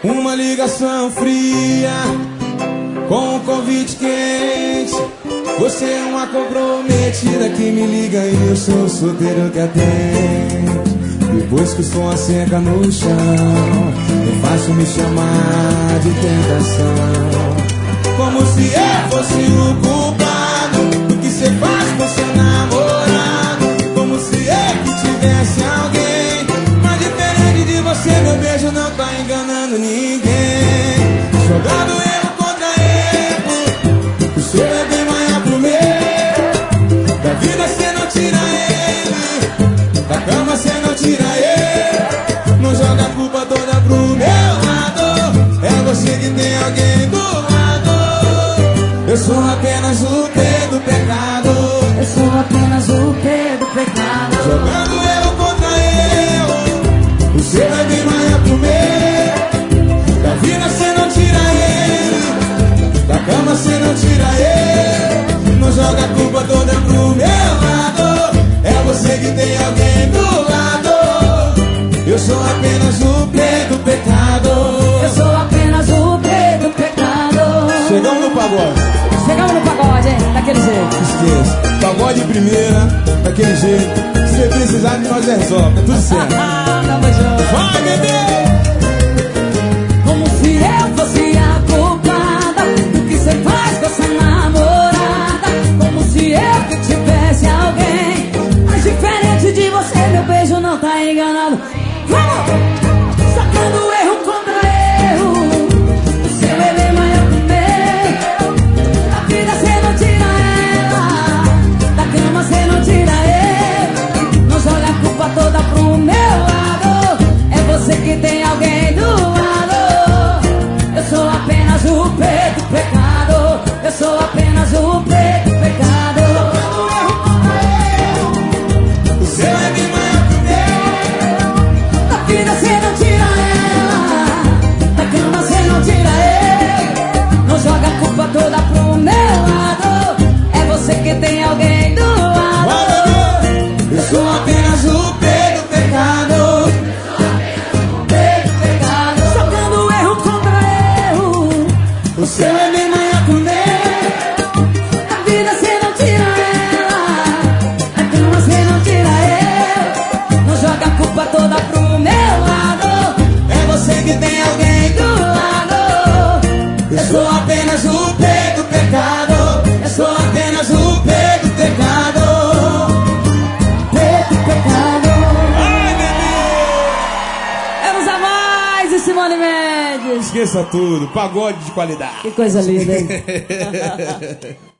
Uma ligação fria com um convite quente. Você é uma comprometida que me liga e eu sou o solteiro que atende. Depois que o som asseca no chão, é fácil me chamar de tentação. Como se eu fosse o culpado do que cê faz com seu namorado. Como se eu que tivesse alguém. Mas diferente de você, meu beijo não tá enganando ninguém. Jogando erro contra erro, o seu é bem maior pro meu. Da vida cê não tira ele, da cama cê não tira ele. Não joga a culpa toda pro meu lado. É você que tem alguém do lado. Eu sou apenas o P do pecado. Eu sou apenas o P do pecado. Jogando eu contra eu, o seu é bem maior pro meu. Da vida cê não tira ele, da cama cê não tira ele. Não joga a culpa toda pro meu lado. É você que tem alguém do lado. Eu sou apenas o P do pecado. Eu sou apenas o P do pecado. Chegamos no pagode. Chegamos no pagode, hein? Daquele jeito. Esqueça. Pagode primeira, daquele jeito. Se você precisar de nós, resolve. É tudo certo. Tamo junto. Vai, bebê! Como se eu fosse a culpada do que cê faz com essa namorada. Como se eu que tivesse alguém. Mas diferente de você, meu beijo não tá enganado. Vamos! Sacando erro contra erro. O seu é bem maior que o meu. Da vida cê não tira ela, da cama cê não tira ele. Não joga a culpa toda pro meu lado. É você que tem alguém do lado. Eu sou apenas o P do pecado. Eu sou apenas o P do pecado. O seu é bem maior que o meu. Da vida cê não tira ela, da cama cê não tira ele. Não joga a culpa toda pro meu lado. É você que tem alguém do lado. Vai, bebê! Eu sou apenas o P do pecado. P do pecado. Jogando erro contra erro. O seu é bem maior que o meu. Da vida cê não tira ela, da cama cê não tira ele. Não joga a culpa toda pro meu lado. É você que tem alguém do lado. Eu sou apenas o P do pecado. Eu sou apenas o P do pecado. P do pecado. Ai, bebê! Vamos a mais e Simone Mendes. Esqueça tudo, pagode de qualidade. Que coisa linda, hein?